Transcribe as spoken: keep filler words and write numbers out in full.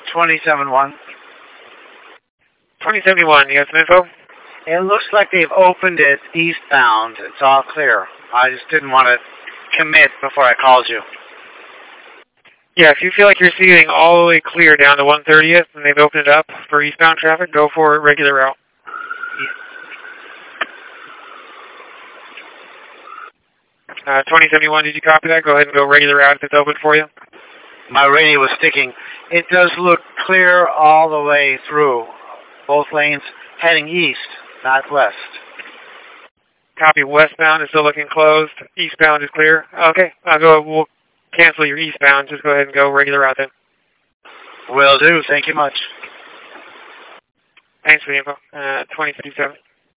twenty seventy-one. twenty seventy-one, you got some info? It looks like they've opened it eastbound. It's all clear. I just didn't want to commit before I called you. Yeah, if you feel like you're seeing all the way clear down to one thirtieth and they've opened it up for eastbound traffic, go for it, regular route. Uh, twenty seventy-one, did you copy that? Go ahead and go regular route if it's open for you. My radio was sticking. It does look clear all the way through. Both lanes heading east, not west. Copy. Westbound is still looking closed. Eastbound is clear. Okay, I'll go. We'll cancel your eastbound. Just go ahead and go regular route then. Will do. Thank you much. Thanks for the info. Uh, twenty fifty-seven.